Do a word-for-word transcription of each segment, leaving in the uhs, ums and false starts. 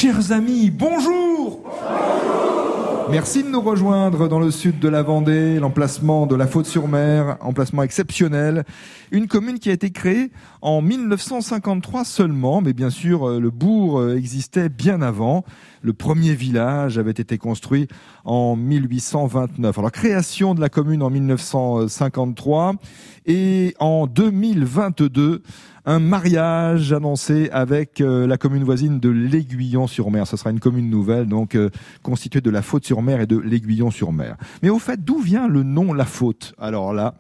Chers amis, bonjour. Bonjour. Merci de nous rejoindre dans le sud de la Vendée, l'emplacement de la Faute-sur-Mer, emplacement exceptionnel. Une commune qui a été créée en mille neuf cent cinquante-trois seulement, mais bien sûr, le bourg existait bien avant. Le premier village avait été construit en mille huit cent vingt-neuf. Alors, création de la commune en mille neuf cent cinquante-trois et en deux mille vingt-deux, un mariage annoncé avec euh, la commune voisine de l'Aiguillon-sur-Mer. Ce sera une commune nouvelle, donc euh, constituée de la Faute-sur-Mer et de l'Aiguillon-sur-Mer. Mais au fait, d'où vient le nom La Faute ? Alors là...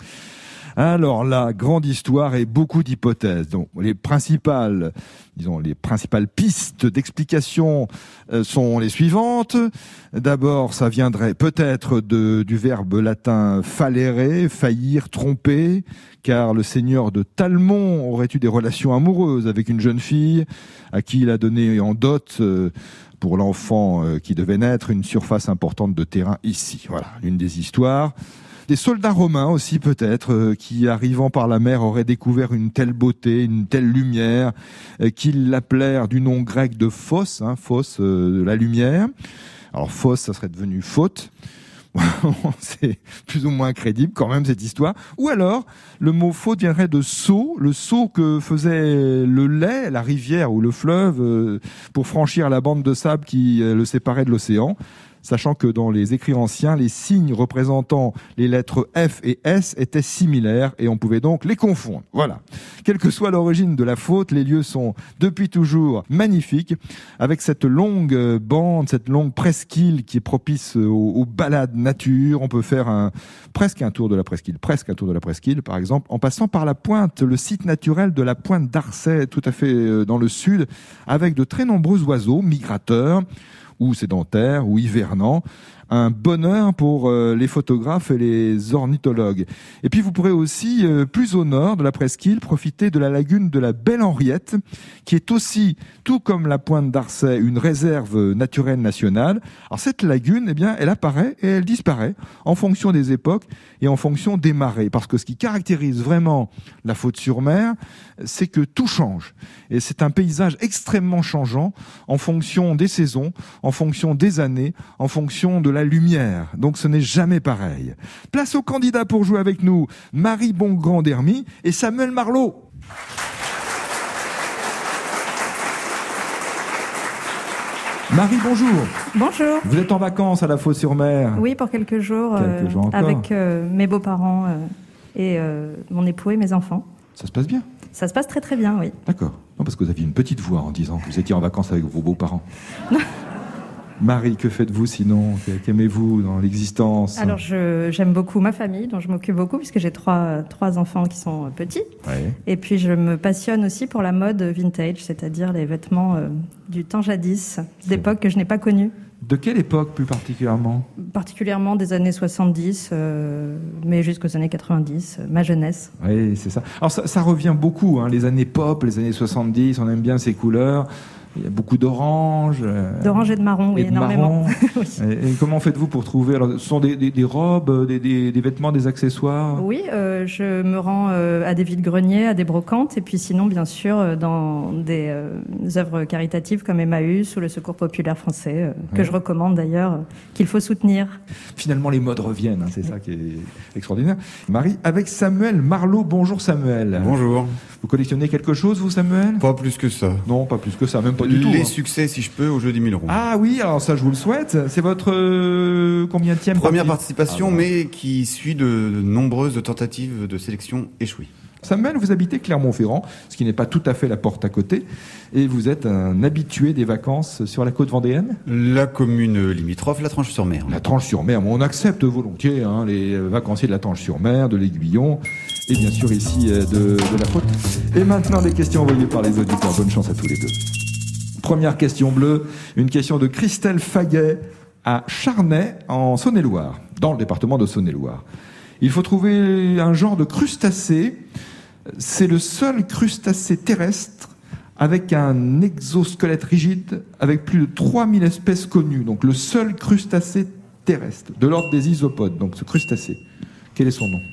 Alors là, grande histoire et beaucoup d'hypothèses. Donc, les principales, disons, les principales pistes d'explication euh, sont les suivantes. D'abord, ça viendrait peut-être de, du verbe latin fallere, faillir, tromper, car le seigneur de Talmont aurait eu des relations amoureuses avec une jeune fille à qui il a donné en dot euh, pour l'enfant euh, qui devait naître une surface importante de terrain ici. Voilà, une des histoires. Des soldats romains aussi peut-être, euh, qui arrivant par la mer auraient découvert une telle beauté, une telle lumière, euh, qu'ils l'appelèrent du nom grec de phos, hein, phos, euh, la lumière. Alors phos, ça serait devenu faute. C'est plus ou moins crédible quand même cette histoire. Ou alors, le mot faute viendrait de saut, le saut que faisait le lait, la rivière ou le fleuve, euh, pour franchir la bande de sable qui euh, le séparait de l'océan. Sachant que dans les écrits anciens, les signes représentant les lettres F et S étaient similaires et on pouvait donc les confondre. Voilà. Quelle que soit l'origine de la faute, les lieux sont depuis toujours magnifiques, avec cette longue bande, cette longue presqu'île qui est propice aux, aux balades nature. On peut faire un, presque un tour de la presqu'île, presque un tour de la presqu'île, par exemple, en passant par la pointe, le site naturel de la pointe d'Arcet, tout à fait dans le sud, avec de très nombreux oiseaux migrateurs, ou sédentaires, ou hivernants. Un bonheur pour euh, les photographes et les ornithologues. Et puis vous pourrez aussi, euh, plus au nord de la presqu'île, profiter de la lagune de la Belle Henriette, qui est aussi, tout comme la pointe d'Arcet, une réserve naturelle nationale. Alors cette lagune, eh bien, elle apparaît et elle disparaît en fonction des époques et en fonction des marées. Parce que ce qui caractérise vraiment la Faute-sur-Mer, c'est que tout change. Et c'est un paysage extrêmement changeant en fonction des saisons, en fonction des années, en fonction de la lumière. Donc ce n'est jamais pareil. Place aux candidats pour jouer avec nous, Marie Bongrand-Dermy et Samuel Marlot. Marie, bonjour. Bonjour. Vous êtes en vacances à la Faute-sur-Mer? Oui, pour quelques jours, quelques euh, jours encore. avec euh, mes beaux-parents euh, et euh, mon époux et mes enfants. Ça se passe bien? Ça se passe très très bien, oui. D'accord. Non, parce que vous aviez une petite voix en disant que vous étiez en vacances avec vos beaux-parents. Marie, que faites-vous sinon? Qu'aimez-vous dans l'existence? Alors, je, j'aime beaucoup ma famille, dont je m'occupe beaucoup, puisque j'ai trois, trois enfants qui sont petits. Ouais. Et puis, je me passionne aussi pour la mode vintage, c'est-à-dire les vêtements euh, du temps jadis, d'époque que je n'ai pas connue. De quelle époque plus particulièrement? Particulièrement des années soixante-dix, euh, mais jusqu'aux années quatre-vingt-dix, euh, ma jeunesse. Oui, c'est ça. Alors, ça, ça revient beaucoup, hein, les années pop, les années soixante-dix, on aime bien ces couleurs. Il y a beaucoup d'orange. Euh, d'orange et de marron, oui, et de énormément. oui. et, et comment faites-vous pour trouver? Alors, ce sont des, des, des robes, des, des, des vêtements, des accessoires? Oui, euh, je me rends euh, à des vides-greniers, à des brocantes, et puis sinon, bien sûr, euh, dans des euh, œuvres caritatives comme Emmaüs ou le Secours populaire français, euh, que ouais. je recommande d'ailleurs, euh, qu'il faut soutenir. Finalement, les modes reviennent, hein, c'est ça qui est extraordinaire. Marie, avec Samuel Marlot. Bonjour Samuel. Bonjour. Vous collectionnez quelque chose, vous, Samuel? Pas plus que ça. Non, pas plus que ça, même pas du tout. Les hein. succès, si je peux, au jeu des mille euros. Ah oui, alors ça, je vous le souhaite. C'est votre euh, combienième Première partie participation, ah, bon. mais qui suit de nombreuses tentatives de sélection échouées. Samuel, vous habitez Clermont-Ferrand, ce qui n'est pas tout à fait la porte à côté, et vous êtes un habitué des vacances sur la côte vendéenne? La commune limitrophe, la Tranche-sur-Mer. La Tranche-sur-Mer, on accepte volontiers hein, les vacanciers de la Tranche-sur-Mer, de l'Aiguillon, et bien sûr ici de, de la Faute. Et maintenant, les questions envoyées par les auditeurs. Bonne chance à tous les deux. Première question bleue, une question de Christelle Faguet à Charnay, en Saône-et-Loire, dans le département de Saône-et-Loire. Il faut trouver un genre de crustacé. C'est le seul crustacé terrestre avec un exosquelette rigide avec plus de trois mille espèces connues. Donc le seul crustacé terrestre, de l'ordre des isopodes, donc ce crustacé. Quel est son nom?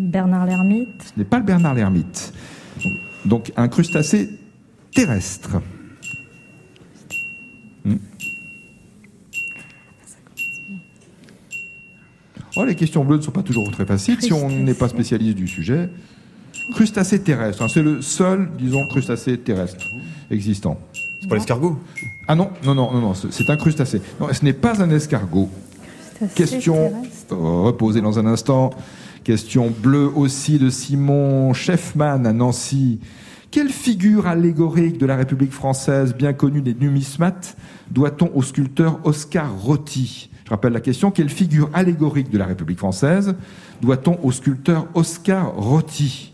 Bernard l'ermite. Ce n'est pas le Bernard l'ermite. Donc un crustacé terrestre. Hmm. Oh, les questions bleues ne sont pas toujours très faciles crustacé. Si on n'est pas spécialiste du sujet. Crustacé terrestre, hein, c'est le seul, disons, crustacé terrestre existant. C'est pas l'escargot? Ah non, non, non, non, non, c'est un crustacé. Non, ce n'est pas un escargot. Crustacé Question terrestre. Reposée dans un instant. Question bleue aussi de Simon Cheffman à Nancy. Quelle figure allégorique de la République française, bien connue des numismates, doit-on au sculpteur Oscar Rotti? Je rappelle la question. Quelle figure allégorique de la République française doit-on au sculpteur Oscar Rotti?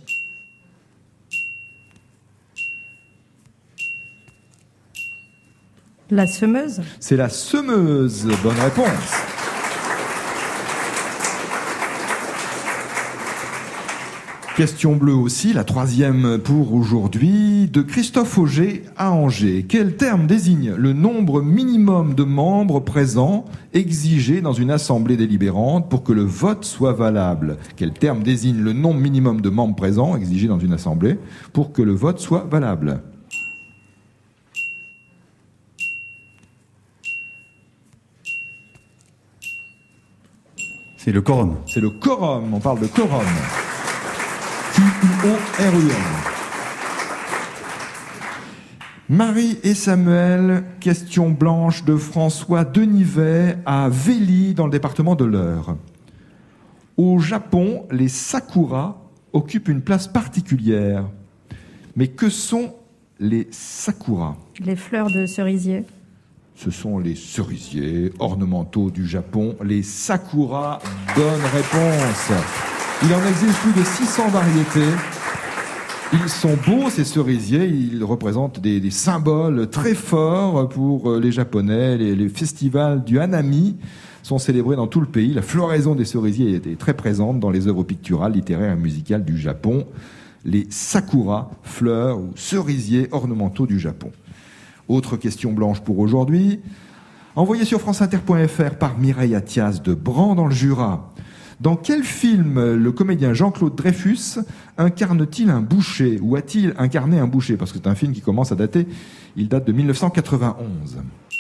La semeuse. C'est la semeuse. Bonne réponse. Question bleue aussi, la troisième pour aujourd'hui, de Christophe Auger à Angers. Quel terme désigne le nombre minimum de membres présents exigé dans une assemblée délibérante pour que le vote soit valable? Quel terme désigne le nombre minimum de membres présents exigé dans une assemblée pour que le vote soit valable? C'est le quorum. C'est le quorum, on parle de quorum. Q U O R U M. Marie et Samuel, question blanche de François Denivet à Vély, dans le département de l'Eure. Au Japon, les sakuras occupent une place particulière. Mais que sont les sakuras? Les fleurs de cerisier. Ce sont les cerisiers ornementaux du Japon, les sakuras. Bonne réponse. Il en existe plus de six cents variétés. Ils sont beaux, ces cerisiers. Ils représentent des, des symboles très forts pour les Japonais. Les, les festivals du Hanami sont célébrés dans tout le pays. La floraison des cerisiers est très présente dans les œuvres picturales, littéraires et musicales du Japon. Les sakuras, fleurs ou cerisiers ornementaux du Japon. Autre question blanche pour aujourd'hui. Envoyée sur franceinter point f r par Mireille Athias de Bran dans le Jura. Dans quel film le comédien Jean-Claude Dreyfus incarne-t-il un boucher? Ou a-t-il incarné un boucher? Parce que c'est un film qui commence à dater. Il date de mille neuf cent quatre-vingt-onze.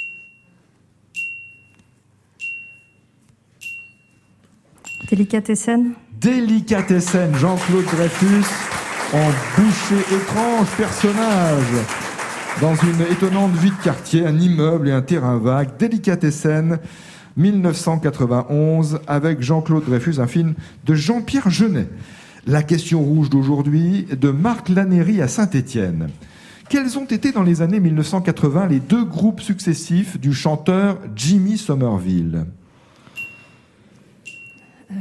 Délicatessen. Délicatessen, Jean-Claude Dreyfus en boucher étrange personnage. Dans une étonnante vie de quartier, un immeuble et un terrain vague, Délicatessen, mille neuf cent quatre-vingt-onze, avec Jean-Claude Dreyfus, un film de Jean-Pierre Jeunet. La question rouge d'aujourd'hui, de Marc Lanéry à Saint-Étienne. Quels ont été dans les années mille neuf cent quatre-vingts les deux groupes successifs du chanteur Jimmy Somerville? euh...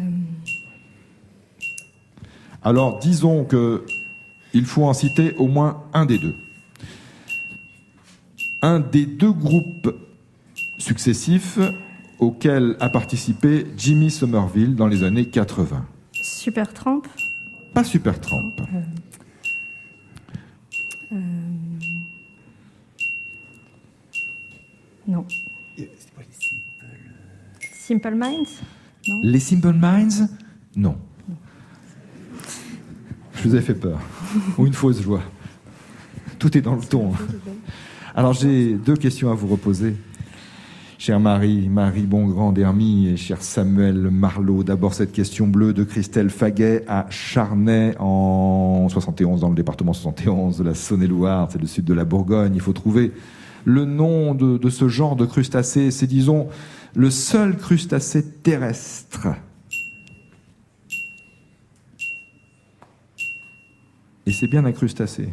Alors, disons que il faut en citer au moins un des deux. Un des deux groupes successifs auxquels a participé Jimmy Somerville dans les années quatre-vingts. Supertramp? Pas Supertramp. Euh, euh, non. C'est pas les Simple... Simple Minds? Non. Les Simple Minds? Non. non. Je vous ai fait peur. Ou une fausse joie. Tout est dans le ton. Alors j'ai deux questions à vous reposer. Chère Marie, Marie Bongrand d'Hermie et cher Samuel Marlot. D'abord cette question bleue de Christelle Faguet à Charnay en soixante et onze, dans le département soixante et onze de la Saône-et-Loire, c'est le sud de la Bourgogne. Il faut trouver le nom de, de ce genre de crustacé. C'est, disons, le seul crustacé terrestre. Et c'est bien un crustacé.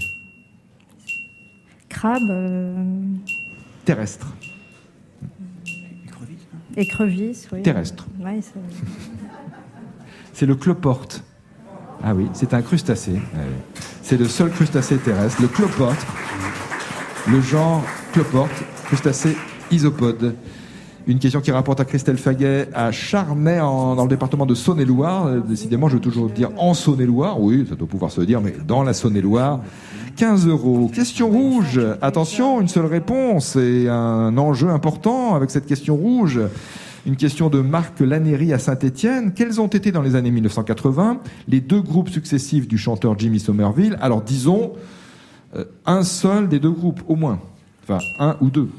Crabe. Euh... Terrestre. Écrevisse. Écrevisse, oui. Terrestre. Ouais, c'est... c'est le cloporte. Ah oui, c'est un crustacé. C'est le seul crustacé terrestre, le cloporte. Le genre cloporte, crustacé isopode. Une question qui rapporte à Christelle Faguet à Charnay, en, dans le département de Saône-et-Loire. Décidément, je veux toujours dire en Saône-et-Loire. Oui, ça doit pouvoir se dire, mais dans la Saône-et-Loire. quinze euros. Question rouge. Attention, une seule réponse et un enjeu important avec cette question rouge. Une question de Marc Lannéry à Saint-Étienne. Quels ont été dans les années mille neuf cent quatre-vingts les deux groupes successifs du chanteur Jimmy Somerville? Alors disons euh, un seul des deux groupes, au moins. Enfin, un ou deux.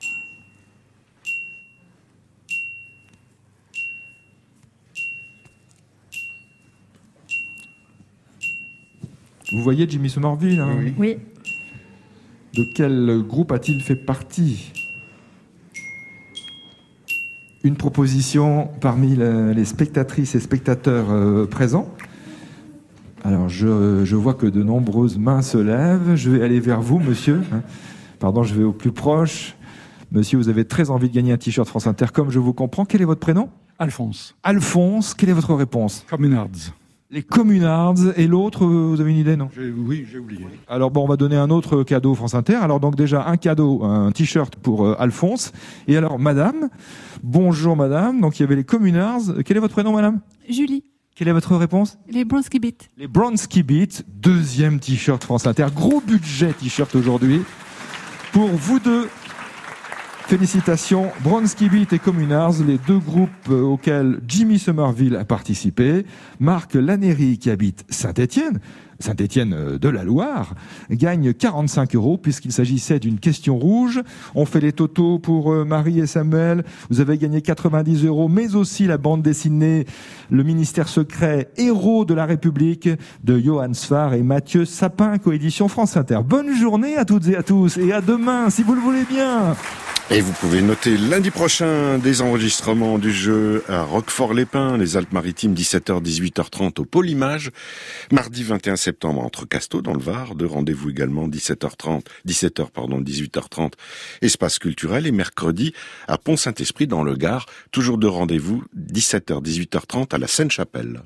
Vous voyez Jimmy Somerville, hein? Oui. Oui. De quel groupe a-t-il fait partie? Une proposition parmi la, les spectatrices et spectateurs euh, présents. Alors, je, je vois que de nombreuses mains se lèvent. Je vais aller vers vous, monsieur. Pardon, je vais au plus proche. Monsieur, vous avez très envie de gagner un t-shirt France Inter, comme je vous comprends. Quel est votre prénom? Alphonse. Alphonse. Quelle est votre réponse? Communards. Les Communards. Et l'autre, vous avez une idée, non? J'ai- Oui, j'ai oublié. Alors bon, on va donner un autre cadeau France Inter. Alors donc déjà un cadeau, un t-shirt pour euh, Alphonse. Et alors madame, bonjour madame. Donc il y avait les Communards. Quel est votre prénom madame? Julie, Quelle est votre réponse? les Bronski Beats. Les Bronski Beats, deuxième t-shirt France Inter. Gros budget t-shirt aujourd'hui. Pour vous deux, félicitations. Bronski Beats et Communards, les deux groupes euh, auxquels Jimmy Somerville a participé. Marc Lannéry, qui habite Saint-Étienne, Saint-Étienne euh, de la Loire, gagne quarante-cinq euros puisqu'il s'agissait d'une question rouge. On fait les totaux pour euh, Marie et Samuel. Vous avez gagné quatre-vingt-dix euros, mais aussi la bande dessinée Le Ministère Secret, Héros de la République de Johann Sfar et Mathieu Sapin, coédition France Inter. Bonne journée à toutes et à tous et à demain si vous le voulez bien. Et vous pouvez noter lundi prochain des enregistrements du jeu à Roquefort-les-Pins, les Alpes-Maritimes, dix-sept heures dix-huit heures trente au Pôle Image. Mardi vingt et un septembre entre Casteau dans le Var, de rendez-vous également dix-sept heures trente, dix-sept heures pardon, dix-huit heures trente, espace culturel. Et mercredi à Pont-Saint-Esprit dans le Gard, toujours de rendez-vous dix-sept heures dix-huit heures trente à la Seine-Chapelle.